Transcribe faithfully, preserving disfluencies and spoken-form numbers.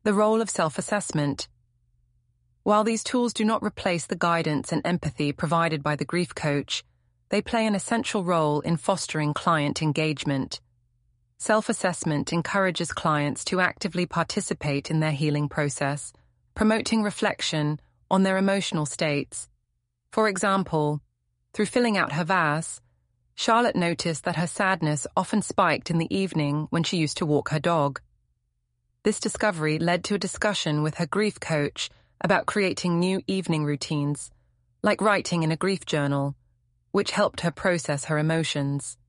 The role of self-assessment. While these tools do not replace the guidance and empathy provided by the grief coach, they play an essential role in fostering client engagement. Self-assessment encourages clients to actively participate in their healing process, promoting reflection on their emotional states. For example, through filling out her V A S, Charlotte noticed that her sadness often spiked in the evening when she used to walk her dog. This discovery led to a discussion with her grief coach about creating new evening routines, like writing in a grief journal, which helped her process her emotions.